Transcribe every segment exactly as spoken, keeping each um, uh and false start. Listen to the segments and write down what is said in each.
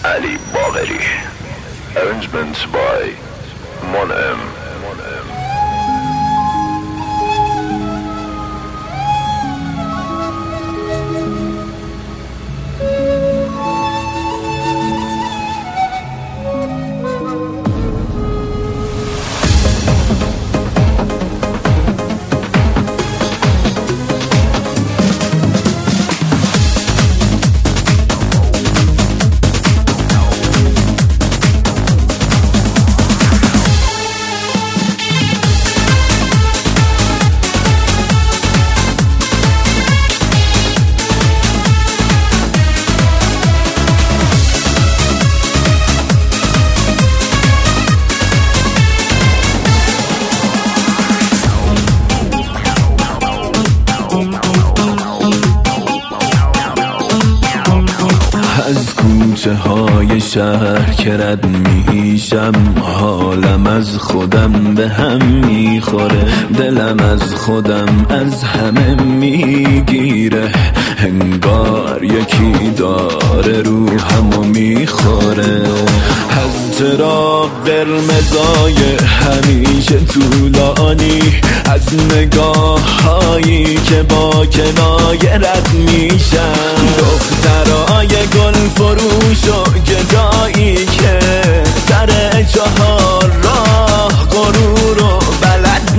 Ali Bagheri. Arrangements by Monem. از کوچه های شهر که رد میشم، حالم از خودم به هم میخوره، دلم از خودم از همه میگیره، انگار یکی داره روحمو میخوره. از چراغ قرمزای همیشه طولانی، از نگاه هایی که با کنایه رد میشن، دخترای گل فروش و گدایی که سر چهار راه غرور و بلد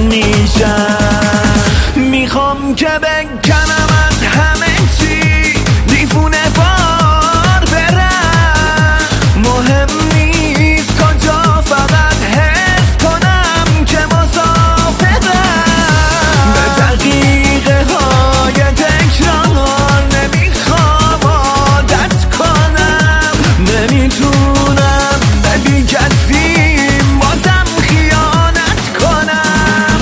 میشن. میخوام که بکنم از همه چی دیفونه بار برم، مهم نیست کجا، فقط حس کنم که مسافرم. به دقیقه های تکرار نمیخوام عادت کنم، نمیتونم به بی کسی بازم خیانت کنم.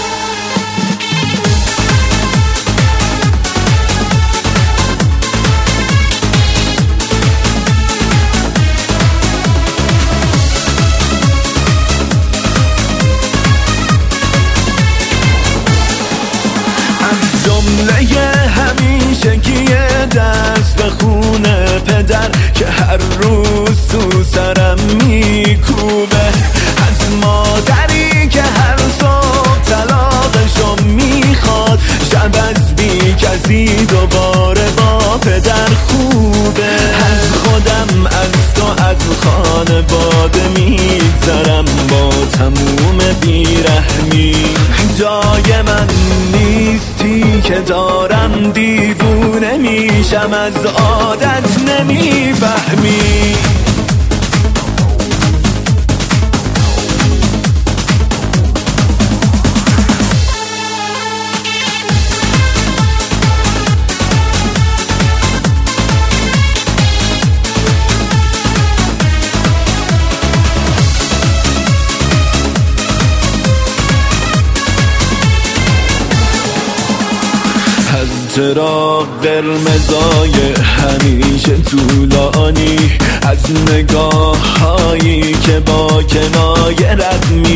از جمله همیشگی دست به خونه پدر که هر روز تو سرم میکوبه، از مادری که هر صبح طلاقشو میخواد، شب از بی کسی دوباره با پدر خوبه. از خودم، از تو، از خانواده میگذرم با تموم بیرحمی. جای من نیستی که دارم دیوونه میشم، از عادت نمیفهمی. چراغ قرمزای همیشه طولانی، از نگاه هایی که با کنایه رد می